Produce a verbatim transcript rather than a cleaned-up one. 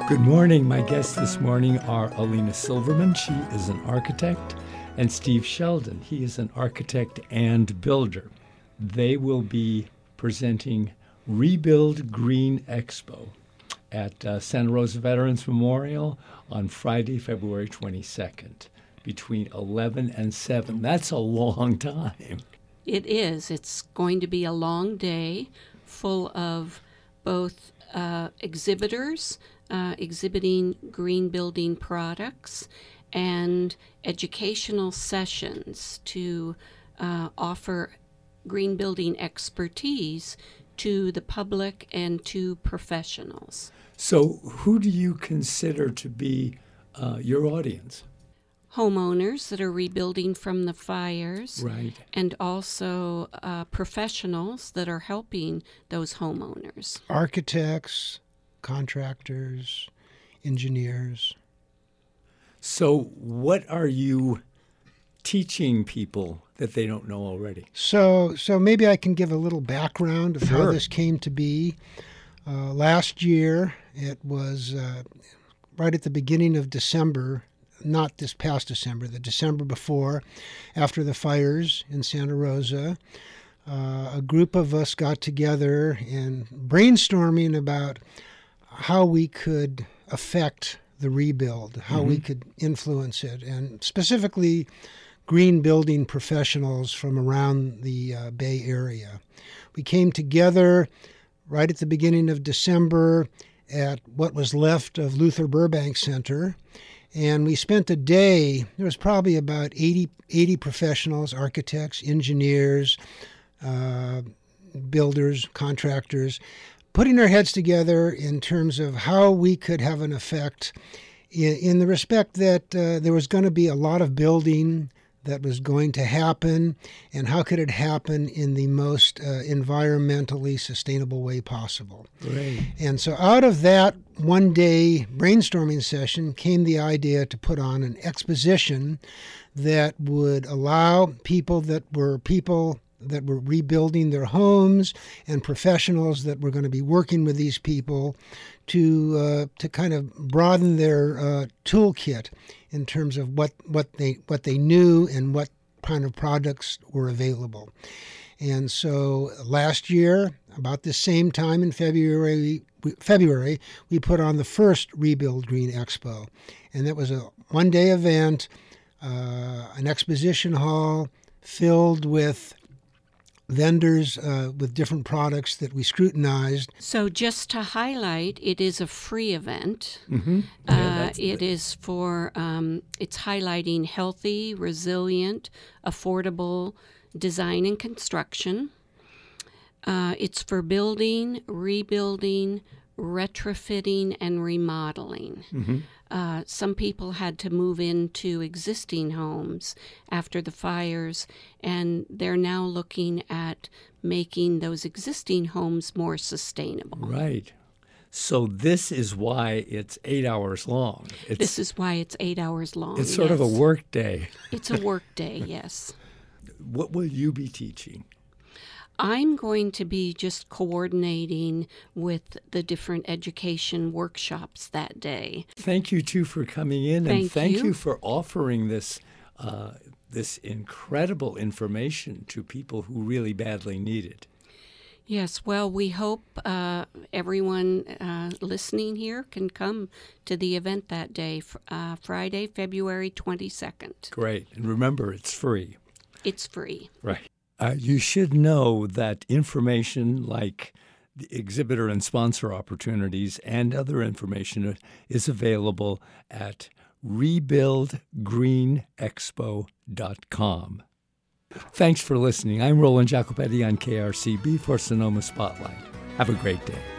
Good morning. My guests this morning are Alina Silverman. She is an architect, and Steve Sheldon. He is an architect and builder. They will be presenting Rebuild Green Expo at uh, Santa Rosa Veterans Memorial on Friday, February twenty-second, between eleven and seven. That's a long time. It is. It's going to be a long day full of both uh, exhibitors uh, exhibiting green building products and educational sessions to uh, offer green building expertise to the public and to professionals. So who do you consider to be uh, your audience? Homeowners that are rebuilding from the fires, Right. and also uh, professionals that are helping those homeowners. Architects, contractors, engineers. So what are you teaching people that they don't know already? So, so maybe I can give a little background of how Sure. this came to be. Uh, last year, it was uh, right at the beginning of December, not this past December, the December before, after the fires in Santa Rosa. Uh, a group of us got together and brainstorming about how we could affect the rebuild, how mm-hmm. we could influence it, and specifically green building professionals from around the uh, Bay Area. We came together right at the beginning of December at what was left of Luther Burbank Center, and we spent a day. There was probably about eighty, eighty professionals, architects, engineers, uh, builders, contractors, putting our heads together in terms of how we could have an effect in, in the respect that uh, there was going to be a lot of building that was going to happen, and how could it happen in the most uh, environmentally sustainable way possible. Great. And so out of that one-day brainstorming session came the idea to put on an exposition that would allow people that were people that were rebuilding their homes and professionals that were going to be working with these people to uh, to kind of broaden their uh, toolkit in terms of what, what they what they knew and what kind of products were available. And so last year, about the same time in February, February, we put on the first Rebuild Green Expo, and that was a one-day event, uh, an exposition hall filled with vendors uh, with different products that we scrutinized. So just to highlight, it is a free event. Mm-hmm. Uh, yeah, it is for, um, it's highlighting healthy, resilient, affordable design and construction. Uh, it's for building, rebuilding, retrofitting, and remodeling. Mm-hmm. Uh, some people had to move into existing homes after the fires, and they're now looking at making those existing homes more sustainable. Right. So this is why it's eight hours long. It's, This is why it's eight hours long. it's sort yes. of a work day. It's a work day, yes. What will you be teaching? I'm going to be just coordinating with the different education workshops that day. Thank you, too, for coming in, Thank and thank you. you for offering this uh, this incredible information to people who really badly need it. Yes, well, we hope uh, everyone uh, listening here can come to the event that day, uh, Friday, February twenty-second. Great. And remember, it's free. It's free. Right. Uh, you should know that information like the exhibitor and sponsor opportunities and other information is available at rebuild green expo dot com. Thanks for listening. I'm Roland Jacopetti on K R C B for Sonoma Spotlight. Have a great day.